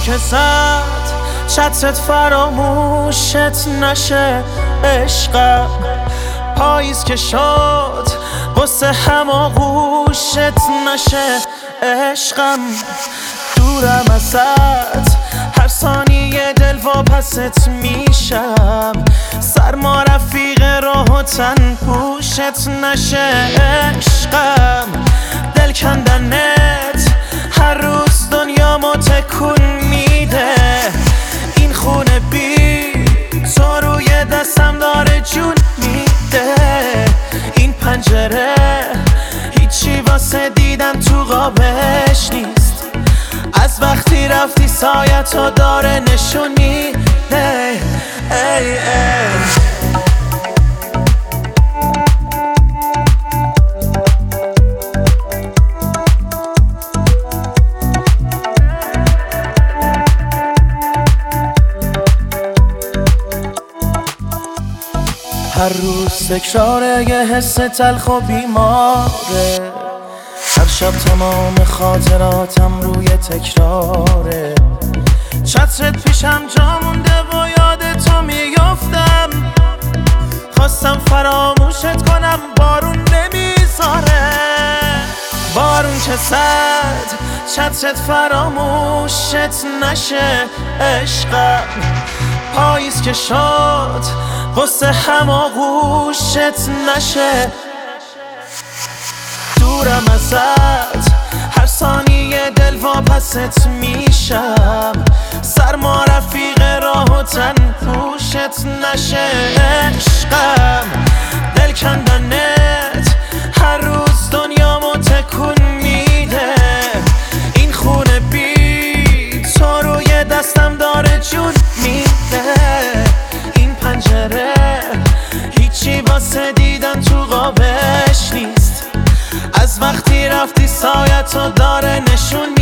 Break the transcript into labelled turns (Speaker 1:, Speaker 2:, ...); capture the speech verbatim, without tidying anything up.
Speaker 1: که زد چترت فراموشت نشه عشقم، پاییز که شد قصه هم آغوشت نشه عشقم. دورم ازت هر ثانیه دل واپست میشم، سرما رفیق راه و تن پوشت نشه عشقم. دل کندنت هر روز دنیامو تکون میده، این خونه بی تو روی دستم داره جون میده. این پنجره هیچی واسه دیدن تو قابش نیست، از وقتی رفتی سایتو داره نشون میده. ای ای هر روز تکراره یه حس تلخ و بیماره، هر شب تمام خاطراتم روی تکراره. چترت پیشم جا مونده و یاد تو میافتم، خواستم فراموشت کنم بارون نمیذاره. بارون که زد چترت فراموشت نشه عشقم، پاییز که شد قصه هم آغوشت نشه. دورم ازت هر ثانیه دل واپست میشم، سرما رفیق راه و تن پوشت نشه عشقم. دل کندنت هر روز دنیامو تکون میده، این خونه بی تو روی دستم داره جون میده. این پنجره هیچی واسه دیدن تو قابش نیست، از وقتی رفتی سایتو داره نشون